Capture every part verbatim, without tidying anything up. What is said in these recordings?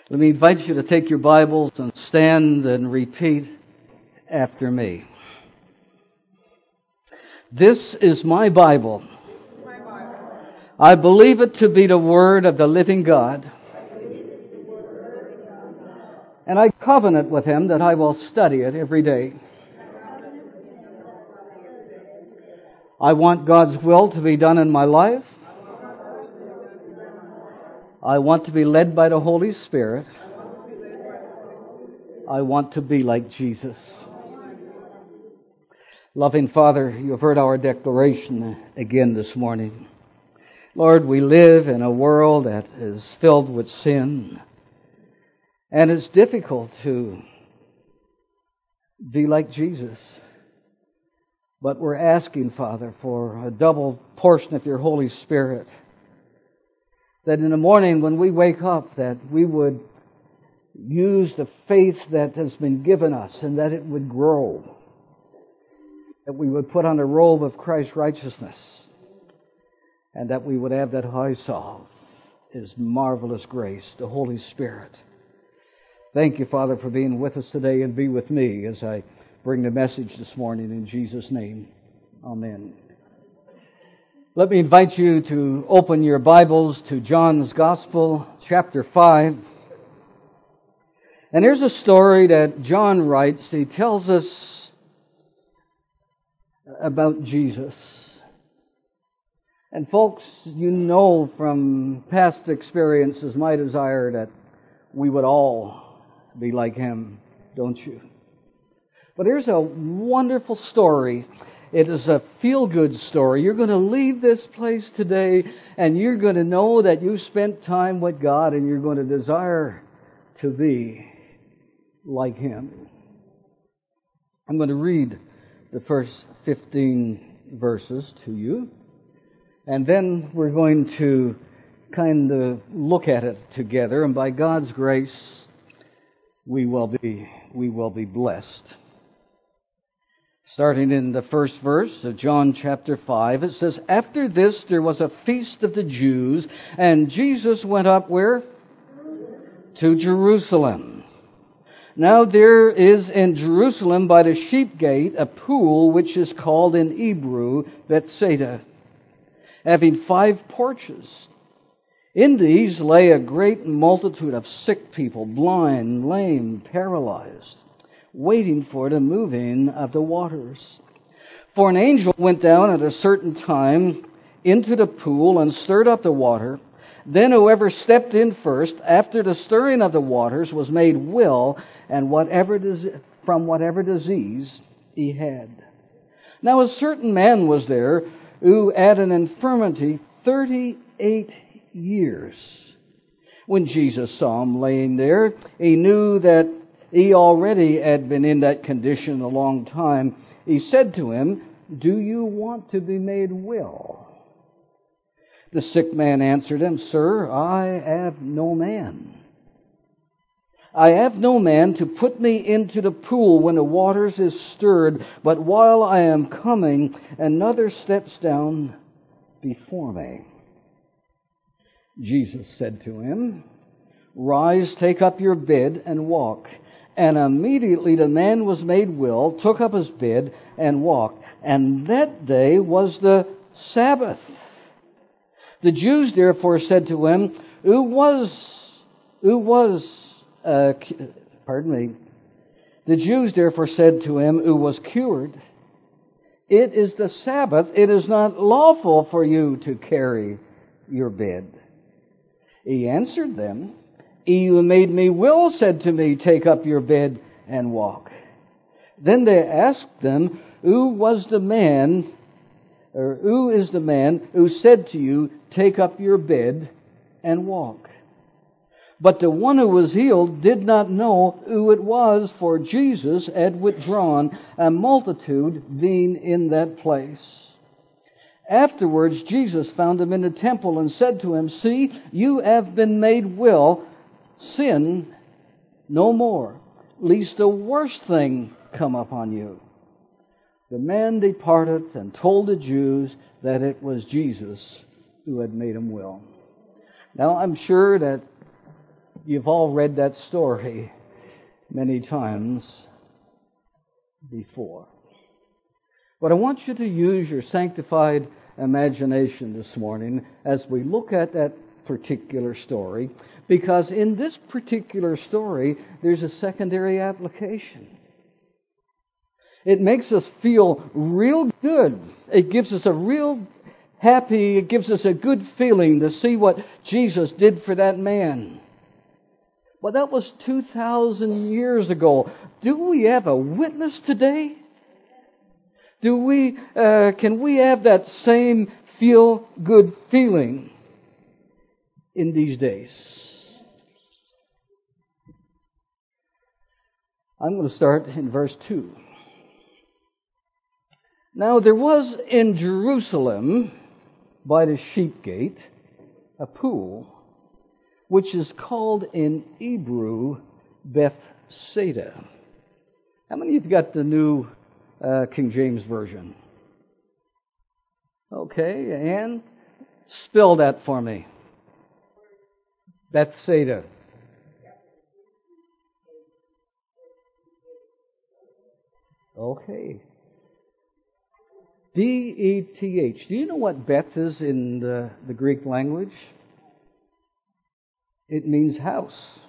Let me invite you to take your Bibles and stand and repeat after me. This is my Bible. I believe it to be the Word of the living God. And I covenant with Him that I will study it every day. I want God's will to be done in my life. I want to be led by the Holy Spirit. I want to be like Jesus. Loving Father, you have heard our declaration again this morning. Lord, we live in a world that is filled with sin. And it's difficult to be like Jesus. But we're asking, Father, for a double portion of your Holy Spirit. That in the morning when we wake up, that we would use the faith that has been given us and that it would grow. That we would put on the robe of Christ's righteousness. And that we would have that high salve, His marvelous grace, the Holy Spirit. Thank you, Father, for being with us today, and be with me as I bring the message this morning in Jesus' name. Amen. Let me invite you to open your Bibles to John's Gospel, chapter five. And here's a story that John writes. He tells us about Jesus. And folks, you know from past experiences my desire that we would all be like Him, don't you? But here's a wonderful story. It is a feel-good story. You're going to leave this place today and you're going to know that you spent time with God and you're going to desire to be like Him. I'm going to read the first fifteen verses to you. And then we're going to kind of look at it together. And by God's grace, we will be, we will be blessed. Starting in the first verse of John chapter five, it says, "After this there was a feast of the Jews, and Jesus went up where? To Jerusalem. Now there is in Jerusalem by the sheep gate a pool which is called in Hebrew Bethsaida, having five porches. In these lay a great multitude of sick people, blind, lame, paralyzed, waiting for the moving of the waters. For an angel went down at a certain time into the pool and stirred up the water. Then whoever stepped in first, after the stirring of the waters, was made well, and whatever from whatever disease he had. Now a certain man was there who had an infirmity thirty-eight years. When Jesus saw him laying there, he knew that he already had been in that condition a long time. He said to him, 'Do you want to be made well?' The sick man answered him, 'Sir, I have no man. I have no man to put me into the pool when the waters is stirred, but while I am coming, another steps down before me.' Jesus said to him, 'Rise, take up your bed and walk.' And immediately the man was made well, took up his bed and walked. And that day was the Sabbath. The Jews therefore said to him, Who was, who was, uh, pardon me. The Jews therefore said to him, who was cured, 'It is the Sabbath. It is not lawful for you to carry your bed.' He answered them, 'He who made me well said to me, Take up your bed and walk.' Then they asked them, Who was the man, or who is the man who said to you, Take up your bed and walk?' But the one who was healed did not know who it was, for Jesus had withdrawn, a multitude being in that place. Afterwards Jesus found him in the temple and said to him, 'See, you have been made well. Sin no more, lest a worse thing come upon you.' The man departed and told the Jews that it was Jesus who had made him well." Now I'm sure that You've all read that story many times before. But I want you to use your sanctified imagination this morning as we look at that particular story, because in this particular story, there's a secondary application. It makes us feel real good. It gives us a real happy, it gives us a good feeling to see what Jesus did for that man. But that was two thousand years ago. Do we have a witness today? Do we, uh, can we have that same feel-good feeling in these days? I'm going to start in verse two. Now there was in Jerusalem, by the sheep gate, a pool, which is called in Hebrew Bethsaida. How many of you got the new uh, King James Version? Okay, and spell that for me. Bethsaida. Okay. B E T H. Do you know what Beth is in the, the Greek language? It means house.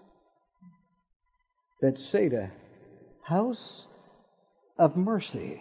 Bethsaida, house of mercy.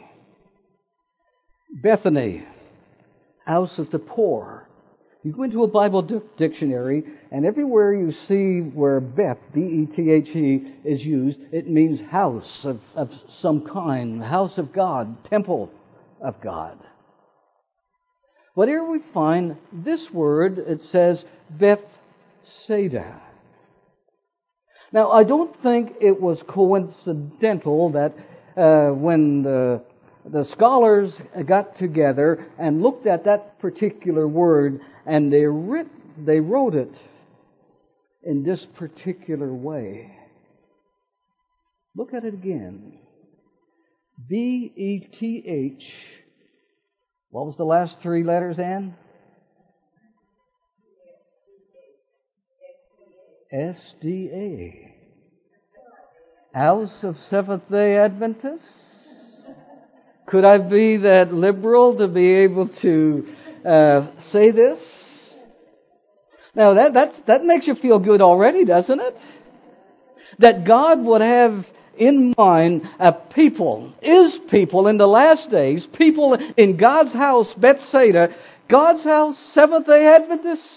Bethany, house of the poor. You go into a Bible di- dictionary, and everywhere you see where Beth, B E T H E, is used, it means house of, of some kind, house of God, temple of God. But here we find this word, it says Bethsaida. Now, I don't think it was coincidental that uh, when the, the scholars got together and looked at that particular word and they, writ, they wrote it in this particular way. Look at it again. B E T H. What was the last three letters, Ann? S D A. House of Seventh-day Adventists? Could I be that liberal to be able to uh, say this? Now that, that, that makes you feel good already, doesn't it? That God would have in mind a people, is people in the last days, people in God's house, Bethsaida, God's house, Seventh-day Adventists.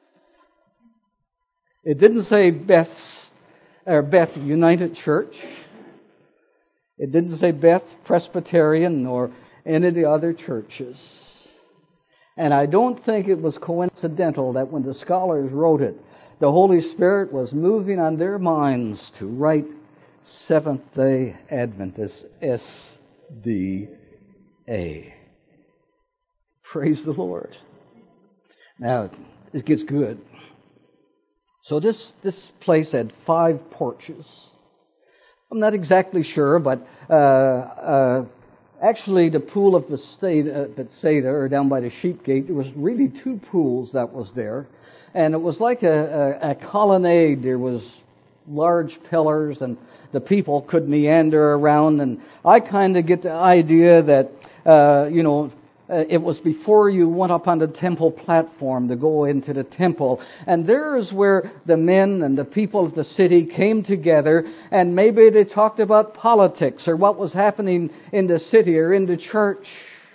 It didn't say Beth, or Beth United Church. It didn't say Beth Presbyterian or any of the other churches. And I don't think it was coincidental that when the scholars wrote it, the Holy Spirit was moving on their minds to write Seventh-day Adventist, S D A. Praise the Lord. Now, it gets good. So this, this place had five porches. I'm not exactly sure, but uh, uh, actually the pool of Bethsaida, Bethsaida, or down by the sheep gate, there was really two pools that was there. And it was like a, a, a colonnade. There was large pillars, and the people could meander around. And I kind of get the idea that, uh, you know, uh, it was before you went up on the temple platform to go into the temple. And there is where the men and the people of the city came together, and maybe they talked about politics or what was happening in the city or in the church.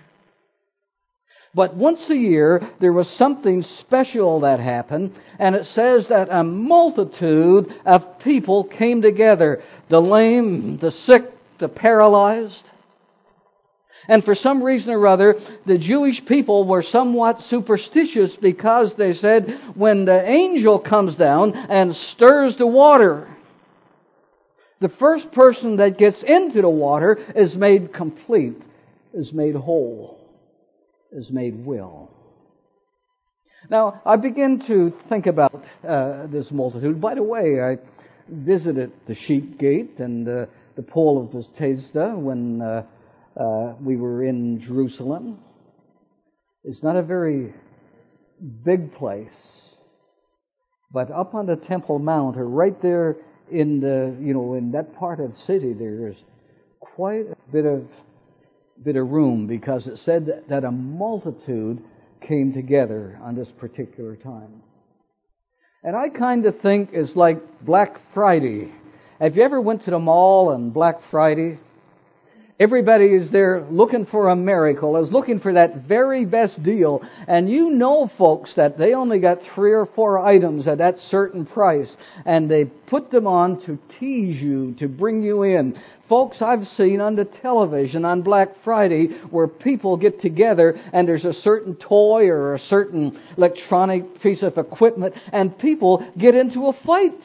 But once a year, there was something special that happened, and it says that a multitude of people came together. The lame, the sick, the paralyzed. And for some reason or other, the Jewish people were somewhat superstitious because they said, when the angel comes down and stirs the water, the first person that gets into the water is made complete, is made whole, is made well. Now, I begin to think about uh, this multitude. By the way, I visited the sheep gate and uh, the pool of Bethesda when uh, uh, we were in Jerusalem. It's not a very big place. But up on the Temple Mount, or right there in the, you know, in that part of the city, there is quite a bit of bit of room, because it said that, that a multitude came together on this particular time. And I kind of think it's like Black Friday. Have you ever went to the mall on Black Friday? Everybody is there looking for a miracle, is looking for that very best deal. And you know, folks, that they only got three or four items at that certain price. And they put them on to tease you, to bring you in. Folks, I've seen on the television on Black Friday where people get together and there's a certain toy or a certain electronic piece of equipment and people get into a fight.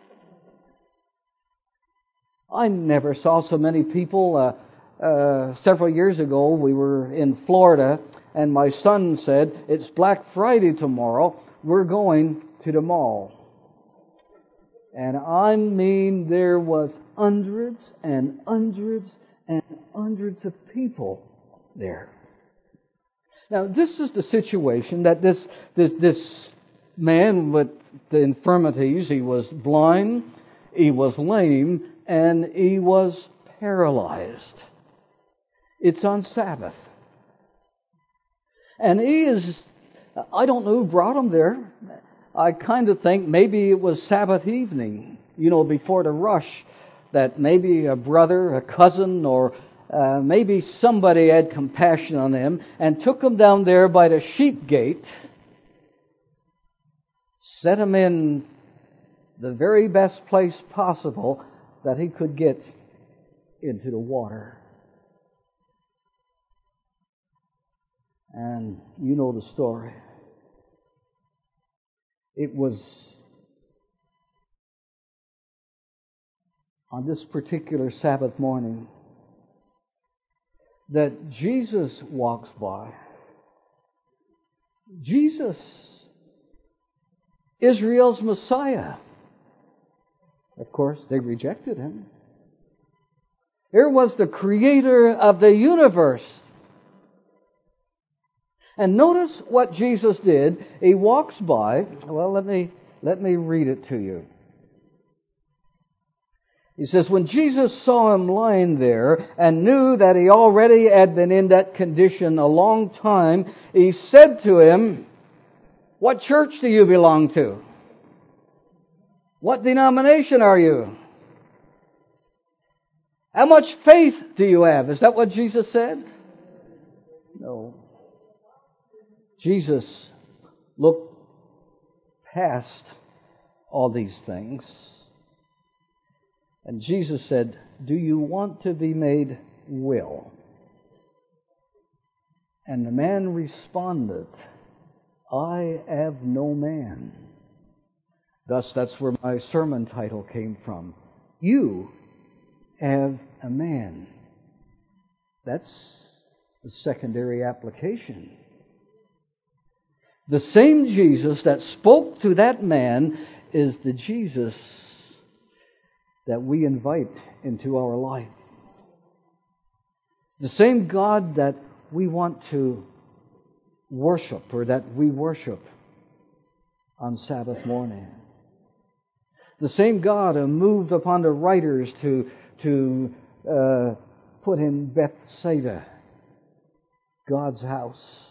I never saw so many people. Uh, Uh, several years ago, we were in Florida, and my son said, "It's Black Friday tomorrow. We're going to the mall." And I mean, there was hundreds and hundreds and hundreds of people there. Now, this is the situation that this this, this man with the infirmities, he was blind, he was lame, and he was paralyzed. It's on Sabbath. And he is, I don't know who brought him there. I kind of think maybe it was Sabbath evening, you know, before the rush, that maybe a brother, a cousin, or uh, maybe somebody had compassion on him and took him down there by the sheep gate, set him in the very best place possible that he could get into the water. And you know the story. It was on this particular Sabbath morning that Jesus walks by. Jesus, Israel's Messiah. Of course, they rejected him. Here was the creator of the universe. And notice what Jesus did. He walks by. Well, let me let me read it to you. He says, when Jesus saw him lying there and knew that he already had been in that condition a long time, he said to him, "What church do you belong to? What denomination are you? How much faith do you have?" Is that what Jesus said? No. Jesus looked past all these things. And Jesus said, "Do you want to be made well?" And the man responded, "I have no man." Thus, that's where my sermon title came from. You have a man. That's the secondary application. The same Jesus that spoke to that man is the Jesus that we invite into our life. The same God that we want to worship, or that we worship on Sabbath morning. The same God who moved upon the writers to, to uh, put in Bethsaida, God's house.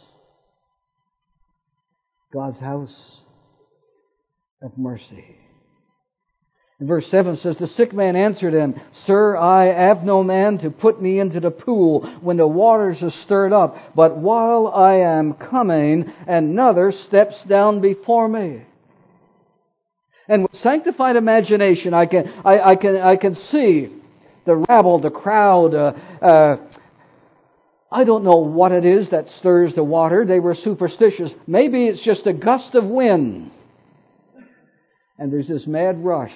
God's house of mercy. And verse seven says, the sick man answered him, "Sir, I have no man to put me into the pool when the waters are stirred up. But while I am coming, another steps down before me." And with sanctified imagination, I can I, I can I can see the rabble, the crowd. Uh, uh, I don't know what it is that stirs the water. They were superstitious. Maybe it's just a gust of wind. And there's this mad rush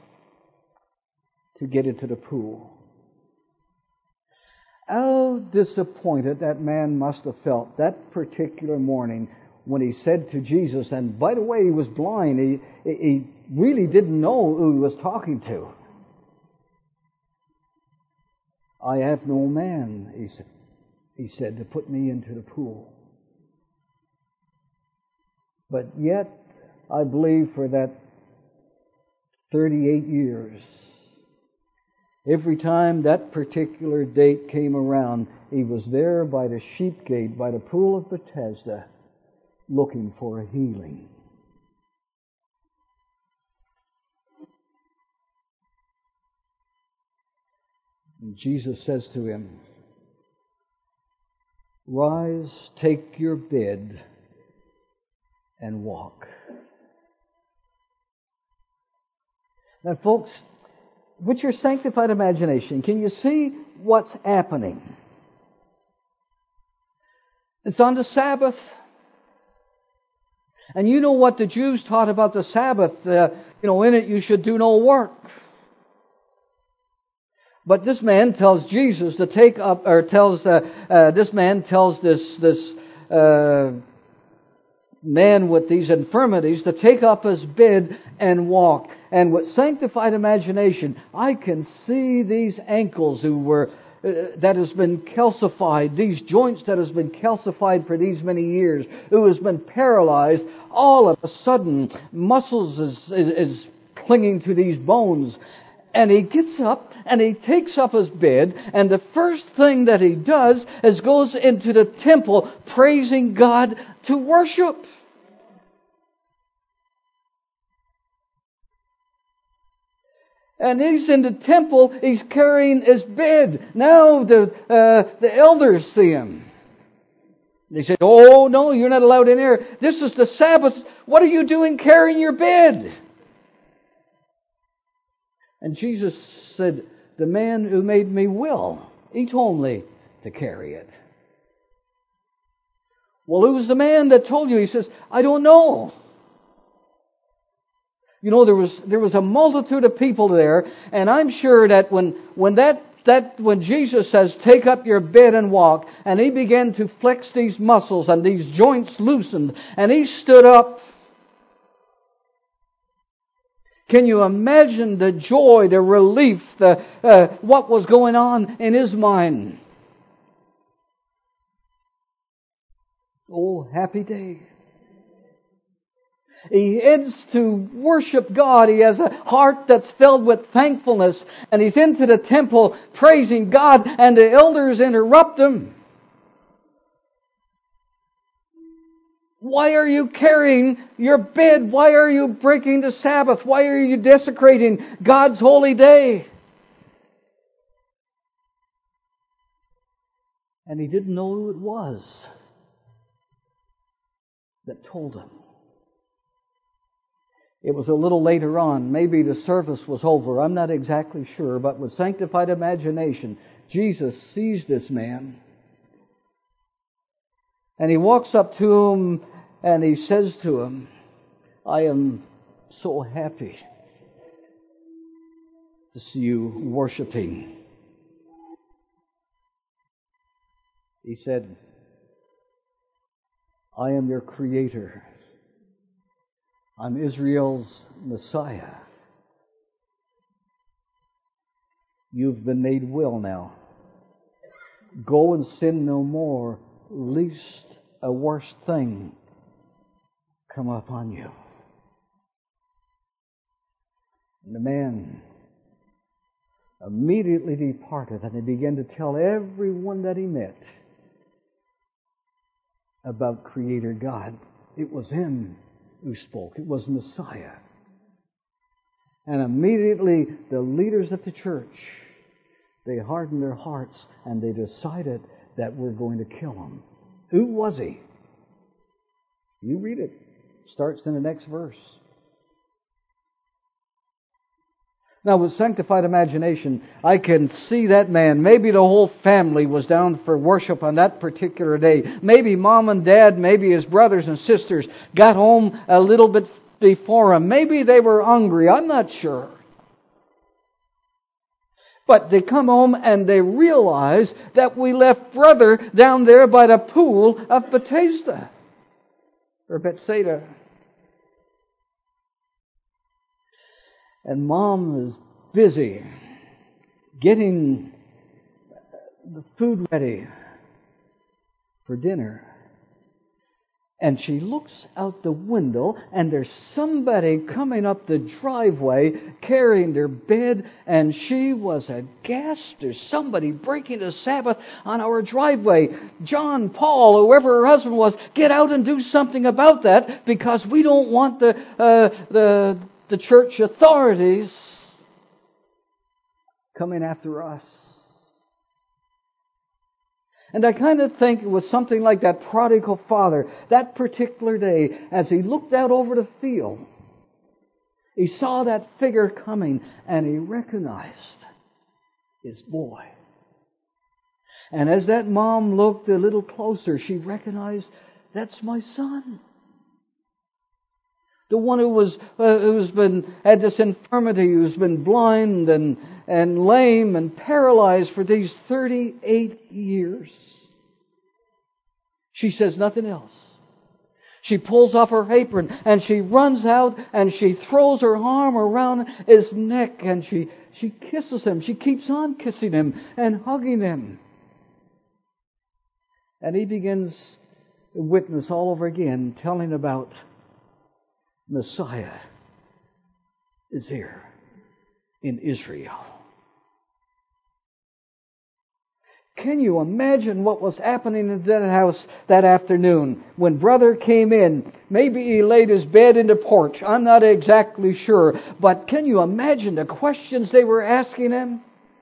to get into the pool. How disappointed that man must have felt that particular morning when he said to Jesus, and by the way, he was blind. He, he really didn't know who he was talking to. "I have no man," he said. He said, "to put me into the pool." But yet, I believe for that thirty-eight years, every time that particular date came around, he was there by the sheep gate, by the pool of Bethesda, looking for a healing. And Jesus says to him, "Rise, take your bed, and walk." Now, folks, with your sanctified imagination, can you see what's happening? It's on the Sabbath. And you know what the Jews taught about the Sabbath. Uh, you know, in it you should do no work. But this man tells Jesus to take up, or tells uh, uh, this man tells this this uh, man with these infirmities to take up his bed and walk. And with sanctified imagination, I can see these ankles who were uh, that has been calcified, these joints that has been calcified for these many years, who has been paralyzed. All of a sudden, muscles is, is, is clinging to these bones. And he gets up and he takes up his bed, and the first thing that he does is goes into the temple praising God to worship. And he's in the temple, he's carrying his bed. Now the uh, the elders see him. They say, "Oh no, you're not allowed in here. This is the Sabbath. What are you doing carrying your bed?" And Jesus said, "The man who made me will. He told me to carry it." "Well, who's the man that told you?" He says, "I don't know." You know, there was there was a multitude of people there, and I'm sure that when when that that when Jesus says, "Take up your bed and walk," and he began to flex these muscles and these joints loosened, and he stood up. Can you imagine the joy, the relief, the uh, what was going on in his mind? Oh, happy day. He heads to worship God. He has a heart that's filled with thankfulness. And he's into the temple praising God, and the elders interrupt him. "Why are you carrying your bed? Why are you breaking the Sabbath? Why are you desecrating God's holy day?" And he didn't know who it was that told him. It was a little later on. Maybe the service was over. I'm not exactly sure. But with sanctified imagination, Jesus sees this man. And he walks up to him and he says to him, "I am so happy to see you worshiping." He said, "I am your Creator. I'm Israel's Messiah. You've been made well now. Go and sin no more, lest a worse thing come upon you." And the man immediately departed, and he began to tell everyone that he met about Creator God. It was him who spoke. It was Messiah. And immediately the leaders of the church, they hardened their hearts and they decided that we're going to kill him. Who was he? You read it. It starts in the next verse. Now, with sanctified imagination, I can see that man. Maybe the whole family was down for worship on that particular day. Maybe mom and dad, maybe his brothers and sisters got home a little bit before him. Maybe they were hungry. I'm not sure. But they come home and they realize that we left brother down there by the pool of Bethesda. Or Bethsaida. And mom is busy getting the food ready for dinner. And she looks out the window, and there's somebody coming up the driveway carrying their bed, and she was aghast. There's somebody breaking the Sabbath on our driveway. John, Paul, whoever her husband was, get out and do something about that, because we don't want the uh, the the church authorities coming after us. And I kind of think it was something like that prodigal father, that particular day, as he looked out over the field, he saw that figure coming, and he recognized his boy. And as that mom looked a little closer, she recognized, that's my son. The one who was, uh, who's been, had this infirmity, who's been blind and, and lame and paralyzed for these thirty-eight years. She says nothing else. She pulls off her apron and she runs out and she throws her arm around his neck and she, she kisses him. She keeps on kissing him and hugging him. And he begins to witness all over again, telling about Messiah is here in Israel. Can you imagine what was happening in that house that afternoon when brother came in? Maybe he laid his bed in the porch. I'm not exactly sure. But can you imagine the questions they were asking him?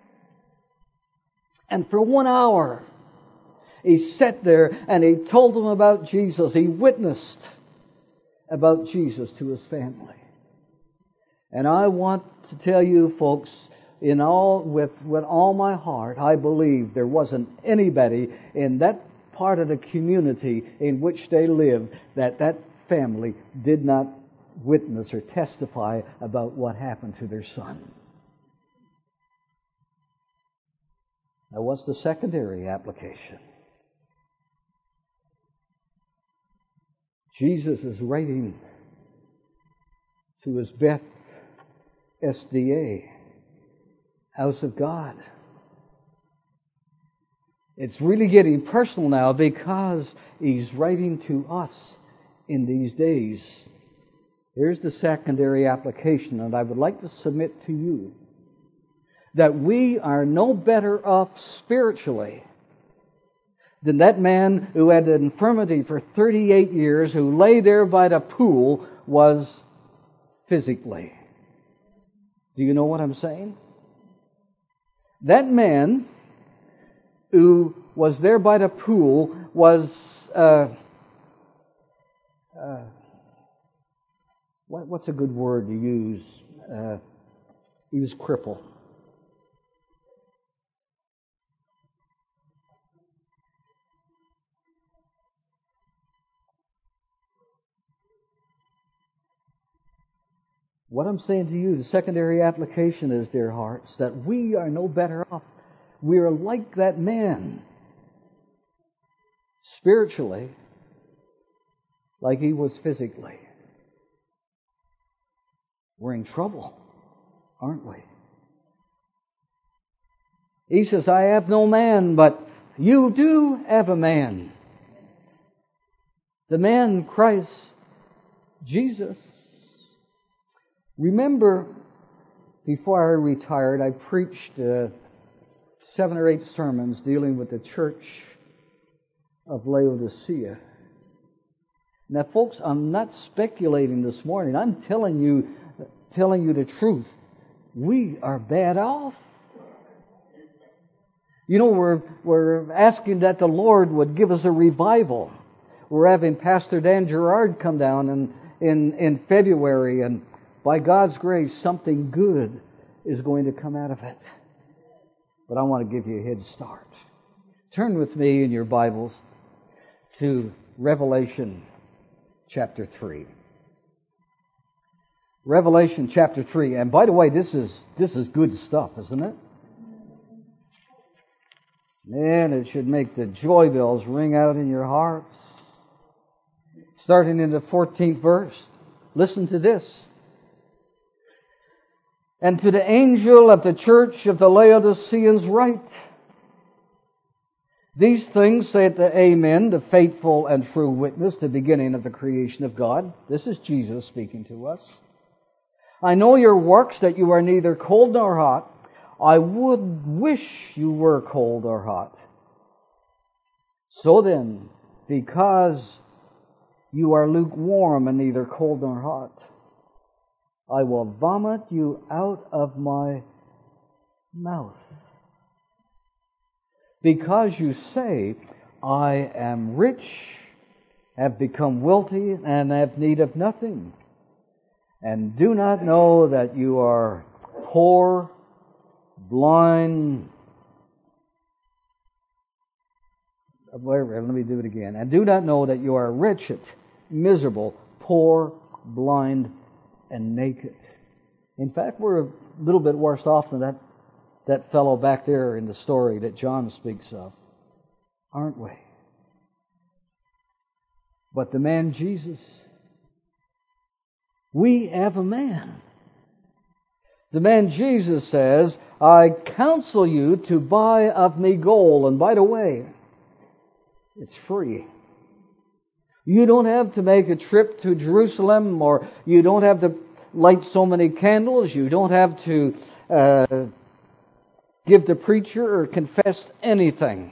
And for one hour, he sat there and he told them about Jesus. He witnessed about Jesus to his family. And I want to tell you, folks, in all with with all my heart, I believe there wasn't anybody in that part of the community in which they lived that that family did not witness or testify about what happened to their son. Now, what's the secondary application? Jesus is writing to his Beth S D A, House of God. It's really getting personal now because he's writing to us in these days. Here's the secondary application, and I would like to submit to you that we are no better off spiritually than that man who had an infirmity for thirty-eight years, who lay there by the pool, was physically. Do you know what I'm saying? That man who was there by the pool was, uh, uh, what, what's a good word to use? Uh, he was crippled. What I'm saying to you, the secondary application is, dear hearts, that we are no better off. We are like that man, spiritually, like he was physically. We're in trouble, aren't we? He says, I have no man, but you do have a man. The man, Christ Jesus. Remember, before I retired, I preached uh, seven or eight sermons dealing with the church of Laodicea. Now, folks, I'm not speculating this morning. I'm telling you, telling you the truth. We are bad off. You know, we're we're asking that the Lord would give us a revival. We're having Pastor Dan Gerard come down in in, in February, and by God's grace, something good is going to come out of it. But I want to give you a head start. Turn with me in your Bibles to Revelation chapter three. Revelation chapter three. And by the way, this is this is good stuff, isn't it? Man, it should make the joy bells ring out in your hearts. Starting in the fourteenth verse. Listen to this. And to the angel of the church of the Laodiceans write, These things saith the Amen, the faithful and true witness, the beginning of the creation of God. This is Jesus speaking to us. I know your works, that you are neither cold nor hot. I would wish you were cold or hot. So then, because you are lukewarm and neither cold nor hot, I will vomit you out of my mouth. Because you say, I am rich, have become wealthy, and have need of nothing, and do not know that you are poor, blind, let me do it again, and do not know that you are wretched, miserable, poor, blind, and naked. In fact, we're a little bit worse off than that That fellow back there in the story that John speaks of, aren't we? But the man Jesus, we have a man. The man Jesus says, I counsel you to buy of me gold. And by the way, it's free. You don't have to make a trip to Jerusalem, or you don't have to light so many candles. You don't have to Uh, give the preacher or confess anything.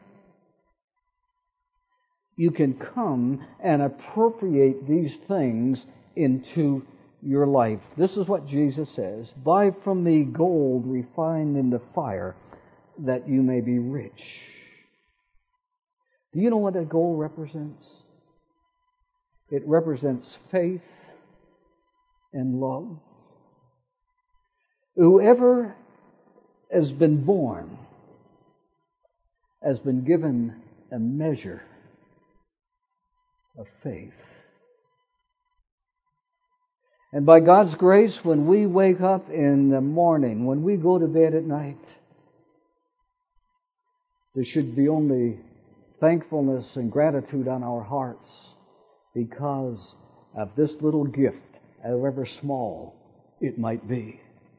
You can come and appropriate these things into your life. This is what Jesus says. Buy from me gold refined in the fire, that you may be rich. Do you know what that gold represents? It represents faith and love. Whoever has been born, has been given a measure of faith. And by God's grace, when we wake up in the morning, when we go to bed at night, there should be only thankfulness and gratitude on our hearts because of this little gift, however small it might be.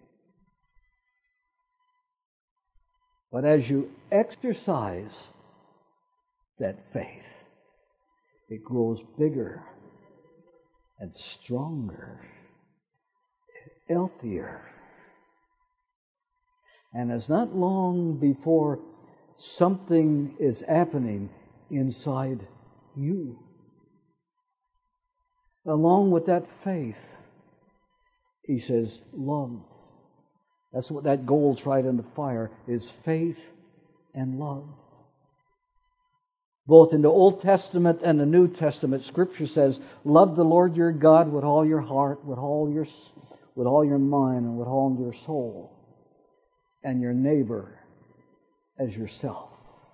But as you exercise that faith, it grows bigger and stronger, healthier. And it's not long before something is happening inside you. Along with that faith, he says, love. That's what that gold tried in the fire is, faith and love. Both in the Old Testament and the New Testament, Scripture says, love the Lord your God with all your heart, with all your, with all your mind, and with all your soul, and your neighbor as yourself.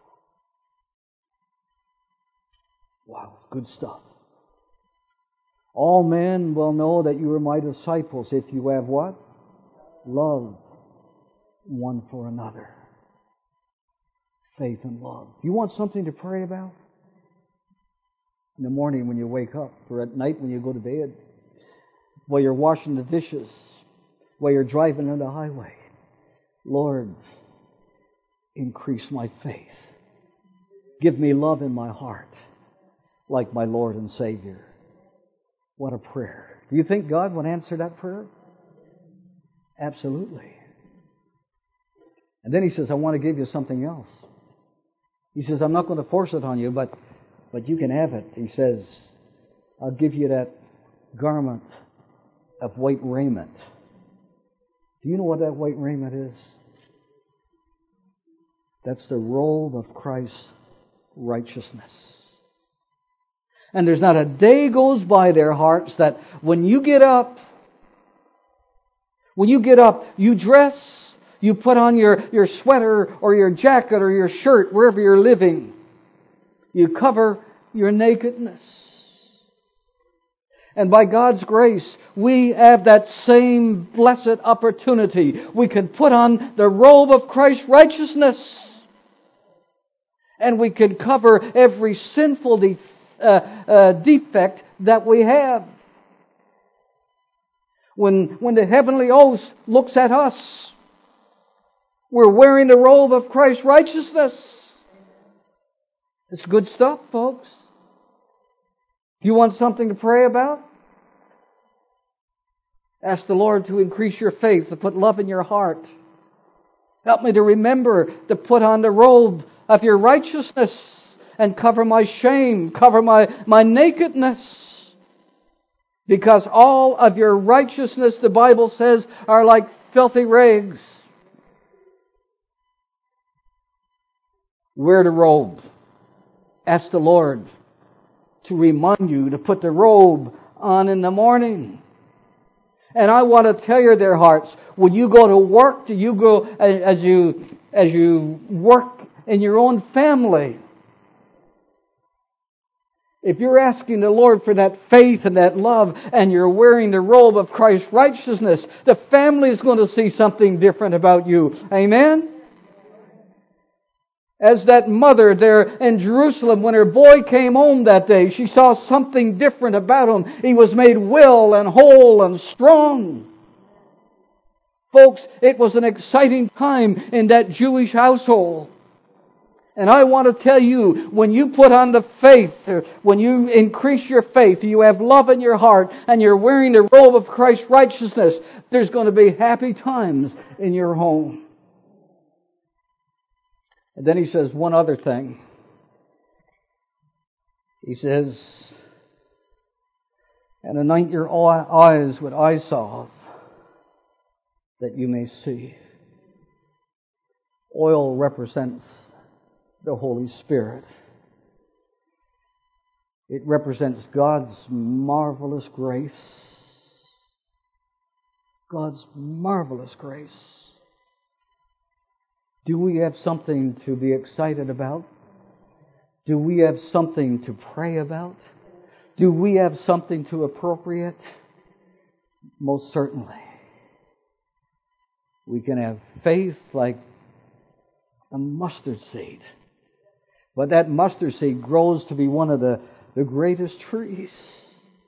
Wow, good stuff. All men will know that you are my disciples if you have what? Love one for another. Faith and love. Do you want something to pray about? In the morning when you wake up, or at night when you go to bed, while you're washing the dishes, while you're driving on the highway. Lord, increase my faith. Give me love in my heart, like my Lord and Savior. What a prayer. Do you think God would answer that prayer? Absolutely. And then he says, I want to give you something else. He says, I'm not going to force it on you, but, but you can have it. He says, I'll give you that garment of white raiment. Do you know what that white raiment is? That's the robe of Christ's righteousness. And there's not a day goes by their hearts that when you get up, when you get up, you dress, you put on your, your sweater or your jacket or your shirt wherever you're living. You cover your nakedness. And by God's grace, we have that same blessed opportunity. We can put on the robe of Christ's righteousness. And we can cover every sinful de- uh, uh, defect that we have. When, when the heavenly host looks at us, we're wearing the robe of Christ's righteousness. It's good stuff, folks. You want something to pray about? Ask the Lord to increase your faith, to put love in your heart. Help me to remember to put on the robe of your righteousness and cover my shame, cover my, my nakedness. Because all of your righteousness, the Bible says, are like filthy rags. Wear the robe. Ask the Lord to remind you to put the robe on in the morning. And I want to tell you, their hearts, when you go to work, do you go as you as you work in your own family? If you're asking the Lord for that faith and that love, and you're wearing the robe of Christ's righteousness, the family is going to see something different about you. Amen? As that mother there in Jerusalem, when her boy came home that day, she saw something different about him. He was made well and whole and strong. Folks, it was an exciting time in that Jewish household. And I want to tell you, when you put on the faith, when you increase your faith, you have love in your heart, and you're wearing the robe of Christ's righteousness, there's going to be happy times in your home. And then he says one other thing. He says, and anoint your eyes with eye salve, that you may see. Oil represents the Holy Spirit. It represents God's marvelous grace. God's marvelous grace. Do we have something to be excited about? Do we have something to pray about? Do we have something to appropriate? Most certainly. We can have faith like a mustard seed. But that mustard seed grows to be one of the, the greatest trees.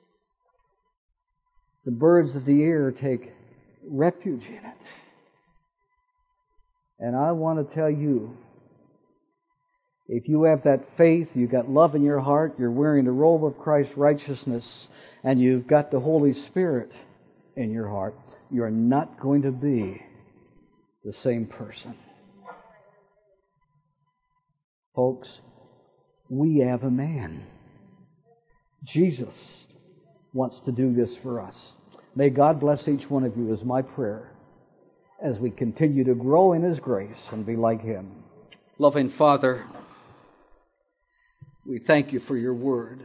The birds of the air take refuge in it. And I want to tell you, if you have that faith, you've got love in your heart, you're wearing the robe of Christ's righteousness, and you've got the Holy Spirit in your heart, you're not going to be the same person. Folks, we have a man. Jesus wants to do this for us. May God bless each one of you, is my prayer, as we continue to grow in His grace and be like Him. Loving Father, we thank You for Your Word.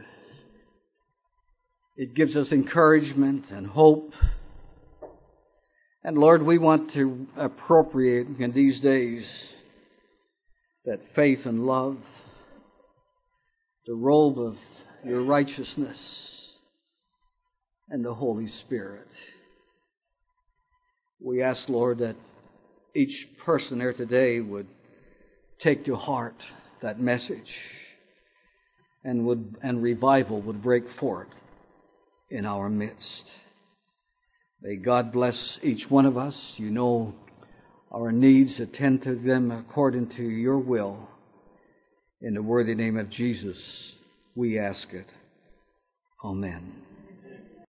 It gives us encouragement and hope. And Lord, we want to appropriate in these days that faith and love, the robe of Your righteousness, and the Holy Spirit. We ask, Lord, that each person there today would take to heart that message, and would and revival would break forth in our midst. May God bless each one of us. You know our needs. Attend to them according to Your will. In the worthy name of Jesus, we ask it. Amen.